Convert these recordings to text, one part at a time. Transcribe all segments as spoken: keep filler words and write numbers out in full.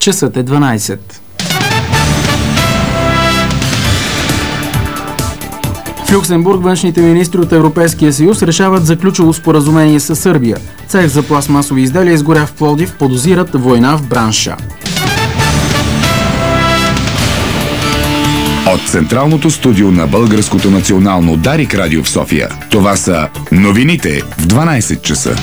Часът е дванайсет. В Люксембург външните министри от Европейския съюз решават за ключово споразумение с Сърбия. Цех за пластмасови изделия изгоря в Пловдив, подозират война в бранша. От централното студио на Българското национално Дарик радио в София, това са новините в дванайсет часа.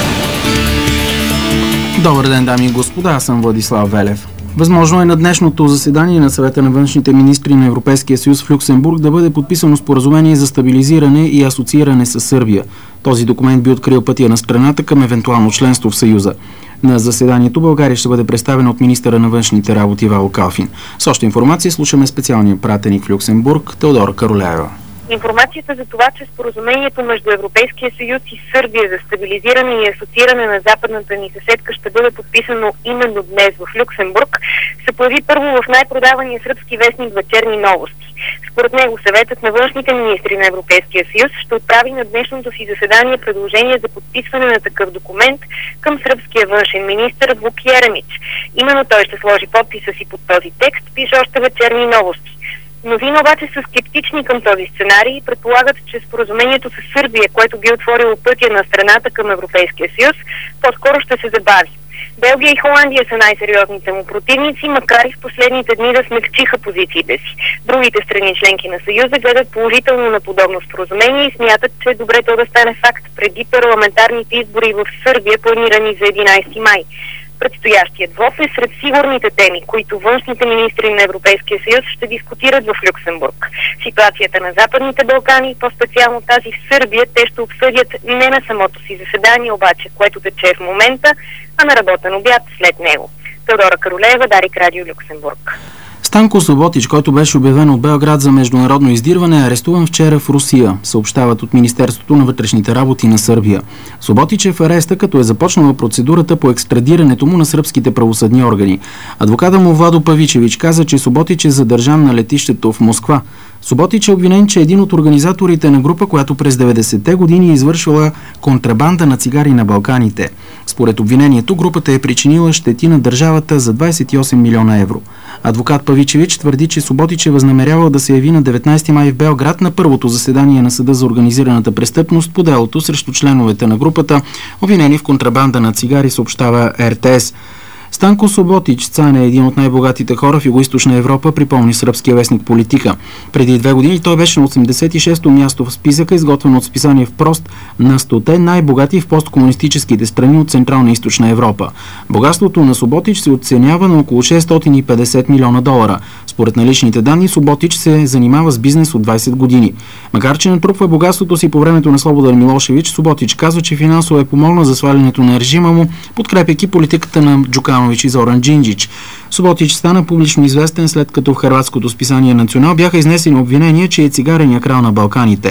Добър ден, дами и господа, аз съм Владислав Велев. Възможно е на днешното заседание на Съвета на външните министри на Европейския съюз в Люксембург да бъде подписано споразумение за стабилизиране и асоцииране с Сърбия. Този документ би открил пътя на страната към евентуално членство в Съюза. На заседанието България ще бъде представена от министъра на външните работи Ивайло Калфин. С още информация слушаме специалния пратеник в Люксембург Теодора Каролеева. Информацията за това, че споразумението между Европейския съюз и Сърбия за стабилизиране и асоцииране на западната ни съседка ще бъде подписано именно днес в Люксембург, се появи първо в най-продавания сръбски вестник Вечерни новости. Според него Съветът на външните министри на Европейския съюз ще отправи на днешното си заседание предложение за подписване на такъв документ към сръбския външен министър Вук Еремич. Именно той ще сложи подписа си под този текст, пише още Вечерни новости. Мнозина обаче са скептични към този сценарий и предполагат, че споразумението с Сърбия, което би отворило пътя на страната към Европейския съюз, по-скоро ще се забави. Белгия и Холандия са най-сериозните му противници, макар и в последните дни да смекчиха позициите си. Другите страни членки на Съюза гледат положително на подобно споразумение и смятат, че е добре то да стане факт преди парламентарните избори в Сърбия, планирани за единайсети май. Предстоящият вод е сред сигурните теми, които външните министри на Европейския съюз ще дискутират в Люксембург. Ситуацията на Западните Балкани, по-специално тази в Сърбия, те ще обсъдят не на самото си заседание, обаче, което тече в момента, а на работен обяд след него. Теодора Каролеева, Дарик радио, Люксембург. Станко Суботич, който беше обявен от Белград за международно издирване, е арестуван вчера в Русия, съобщават от Министерството на вътрешните работи на Сърбия. Суботич е в ареста, като е започнала процедурата по екстрадирането му на сръбските правосъдни органи. Адвоката му Владо Павичевич каза, че Суботич е задържан на летището в Москва. Суботич е обвинен, че е един от организаторите на група, която през деветдесетте години е извършвала контрабанда на цигари на Балканите. Според обвинението, групата е причинила щети на държавата за двайсет и осем милиона евро. Адвокат Павичевич твърди, че Суботич е възнамерявал да се яви на деветнайсети май в Белград на първото заседание на Съда за организираната престъпност по делото срещу членовете на групата, обвинени в контрабанда на цигари, съобщава Ер Те Ес. Станко Суботич, цан е един от най-богатите хора в Югоизточна Европа, припомни сръбския вестник Политика. Преди две години той беше на осемдесет и шесто място в списъка, изготвен от списание Впрост на стоте най-богати в посткомунистическите страни от Централна и Източна Европа. Богатството на Суботич се оценява на около шестстотин и петдесет милиона долара. Според наличните данни, Суботич се занимава с бизнес от двайсет години. Макар че натрупва богатството си по времето на Слободан Милошевич, Суботич казва, че финансово е помогнал за свалянето на режима му, подкрепяйки политиката на Джуканович и Зоран Джинджич. Суботич стана публично известен, след като в хърватското списание Национал бяха изнесени обвинения, че е цигарения крал на Балканите.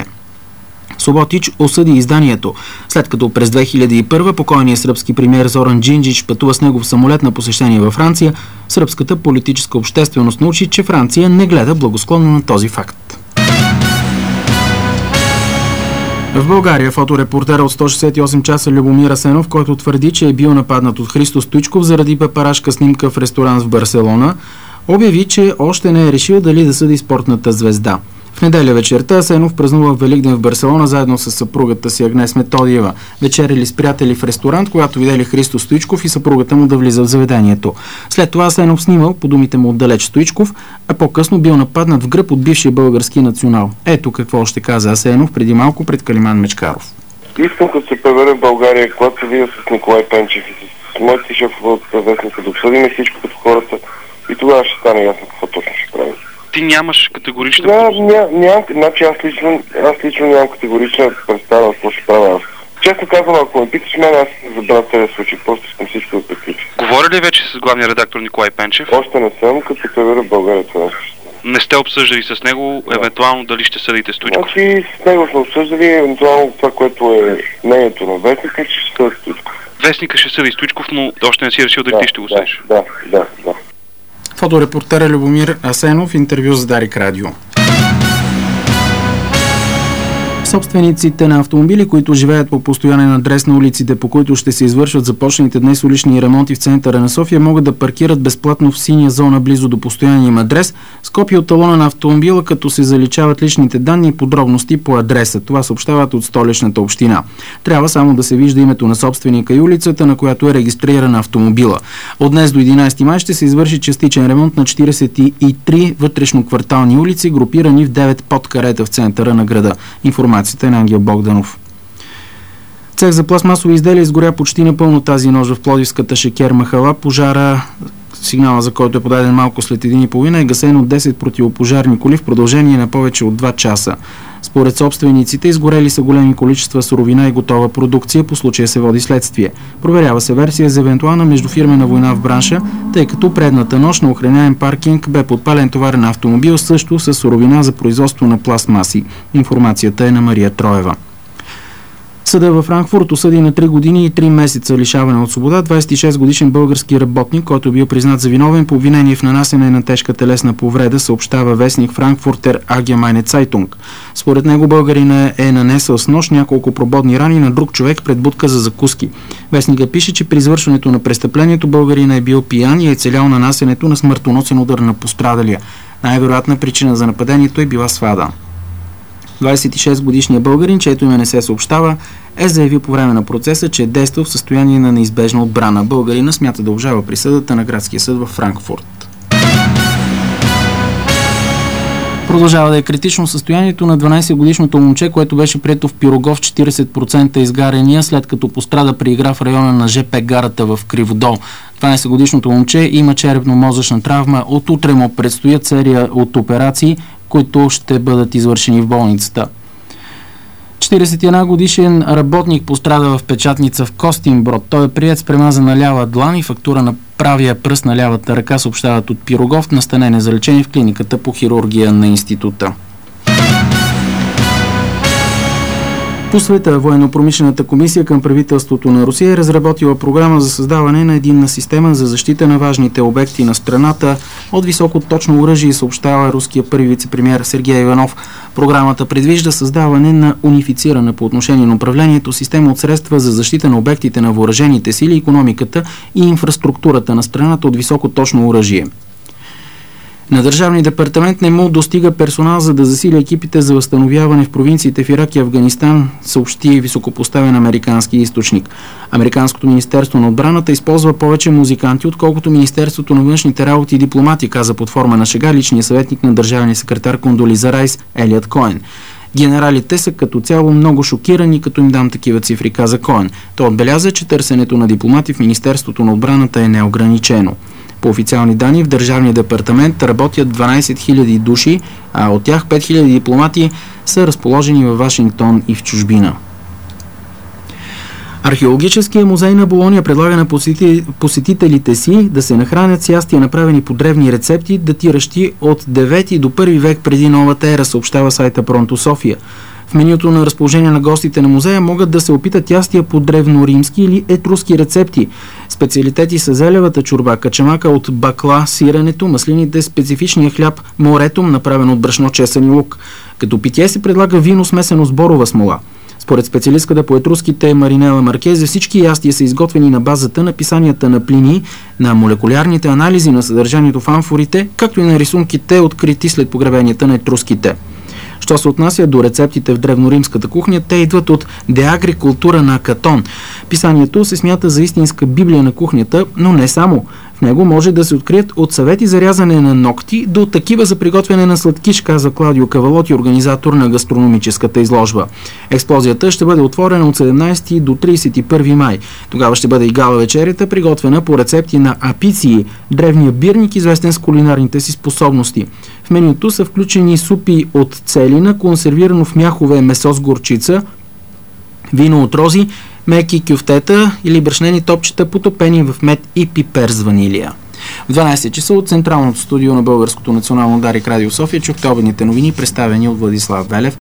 Суботич осъди изданието, след като през две хиляди и първа покойният сръбски премиер Зоран Джинджич пътува с негов самолет на посещение във Франция. Сръбската политическа общественост научи, че Франция не гледа благосклонно на този факт. В България фоторепортера от сто шестдесет и осем часа Любомир Асенов, който твърди, че е бил нападнат от Христо Стоичков заради папарашка снимка в ресторант в Барселона, обяви, че още не е решил дали да съди спортната звезда. В неделя вечерта Асенов празнува Великден в Барселона заедно с съпругата си Агнес Методиева. Вечеряли с приятели в ресторант, когато видели Христо Стоичков и съпругата му да влиза в заведението. След това Асенов снимал, по думите му, отдалеч Стоичков, а по-късно бил нападнат в гръб от бившия български национал. Ето какво ще каза Асенов преди малко пред Калиман Мечкаров. Искам да се преведа в България, когато се видя с Николай Пенчев и с моите шефове от вестника, да обсъдим всичко като хората и тогава ще стане ясно какво точно ще правим. Ти нямаш категорична... Да, ня, нямам, значи аз лично, аз лично нямам категорична представа какво ще правя аз. Честно казвам, ако ме питаш мен, аз забравя целия случай, просто искам всичко да приключи. Говори ли вече с главния редактор Николай Пенчев? Още не съм, като се преведа в България това. Не сте обсъждали с него, да, евентуално дали ще съдите Стоичков? Значи с него сме обсъждали, евентуално това, което е мнението на вестника, че ще съди Стоичков. Вестника ще съди Стоичков, но още не си решил дали да, ти ще го съдиш. Да, да, да. Фоторепортера Любомир Асенов, интервю за Дарик радио. Собствениците на автомобили, които живеят по постоянен адрес на улиците, по които ще се извършват започналите днес улични ремонти в центъра на София, могат да паркират безплатно в синя зона близо до постоянния им адрес с копия от талона на автомобила, като се заличават личните данни и подробности по адреса. Това съобщават от Столичната община. Трябва само да се вижда името на собственика и улицата, на която е регистрирана автомобила. От днес до единайсети май ще се извърши частичен ремонт на четирийсет и три вътрешно-квартални улици, групирани в девет подкарета в центъра на града. Информацията е на Ангел Богданов. Цех за пластмасови изделия изгоря почти напълно тази нощ в пловдивската Шекер махала. Пожара, сигнала за който е подаден малко след един и половина, е гасен от десет противопожарни коли в продължение на повече от два часа. Според собствениците, изгорели са големи количества суровина и готова продукция. По случая се води следствие. Проверява се версия за евентуална междуфирмена война в бранша, тъй като предната нощ на охраняем паркинг бе подпален товарен автомобил, също с суровина за производство на пластмаси. Информацията е на Мария Троева. Съда във Франкфурт осъди на три години и три месеца лишаване от свобода двайсет и шест годишен български работник, който бил признат за виновен по обвинение в нанасене на тежка телесна повреда, съобщава вестник Франкфуртер Allgemeine Zeitung. Според него българина е нанесъл с нож няколко прободни рани на друг човек пред будка за закуски. Вестникът пише, че при извършването на престъплението българина е бил пиян и е целял нанасенето на смъртоносен удар на пострадалия. Най-вероятна причина за нападението е била свада. двайсет и шест годишният българин, чието име не се съобщава, е заявил по време на процеса, че е действал в състояние на неизбежна отбрана. Българина смята да обжалва присъдата на градския съд във Франкфурт. Продължава да е критично състоянието на дванайсетгодишното момче, което беше прието в Пирогов четирийсет процента изгарения, след като пострада при игра в района на ЖП гарата в Криводол. дванайсетгодишното момче има черепно-мозъчна травма. От утре му предстоят серия от операции, които ще бъдат извършени в болницата. четирийсет и една годишен работник пострада в печатница в Костинброд. Той е приет с премазана лява длан и фактура на правия пръст на лявата ръка, съобщават от Пирогов. Настанен е за лечение в клиниката по хирургия на института. По света, военно-промишлената комисия към правителството на Русия е разработила програма за създаване на единна система за защита на важните обекти на страната от високоточно оръжие, съобщава руския първи вице-премиер Сергей Иванов. Програмата предвижда създаване на унифицирана по отношение на управлението система от средства за защита на обектите на въоръжените сили, икономиката и инфраструктурата на страната от високоточно оръжие. На Държавния департамент не му достига персонал, за да засили екипите за възстановяване в провинциите в Ирак и Афганистан, съобщи високопоставен американски източник. Американското министерство на отбраната използва повече музиканти, отколкото Министерството на външните работи и дипломати, каза под форма на шега личния съветник на държавния секретар Кондолиза Райс Елиот Коен. Генералите са като цяло много шокирани, като им дам такива цифри, каза Коен. Той отбеляза, че търсенето на дипломати в Министерството на отбраната е неограничено. По официални данни в Държавния департамент работят дванайсет хиляди души, а от тях пет хиляди дипломати са разположени във Вашингтон и в чужбина. Археологическият музей на Болония предлага на посетителите си да се нахранят с ястия, направени по древни рецепти, датиращи от девети до първи век преди новата ера, съобщава сайта Пронто София. В менюто на разположение на гостите на музея могат да се опитат ястия по древноримски или етруски рецепти. Специалитети са зелевата чорба, качамака от бакла, сиренето, маслините, специфичния хляб, моретум, направен от брашно, чесън и лук. Като питие се предлага вино, смесено с борова смола. Според специалистката по етруските Маринела Маркезе, всички ястия са изготвени на базата на писанията на Плиний, на молекулярните анализи на съдържанието в амфорите, както и на рисунките, открити след погребенията на етруските. Що се отнася до рецептите в древноримската кухня, те идват от De Agricultura на Катон. Писанието се смята за истинска библия на кухнята, но не само. В него може да се открият от съвети за рязане на ногти до такива за приготвяне на сладкиш, каза Клаудио Кавалоти, организатор на гастрономическата изложба. Експлозията ще бъде отворена от седемнайсети до трийсет и първи май. Тогава ще бъде и гала вечерята, приготвена по рецепти на Апиции, древния бирник, известен с кулинарните си способности. В менюто са включени супи от целина, консервирано в мяхове месо с горчица, вино от рози, меки кюфтета или брашнени топчета, потопени в мед и пипер с ванилия. В дванайсет часа от централното студио на Българското национално Дарик Радио София чухте обедните новини, представени от Владислав Велев.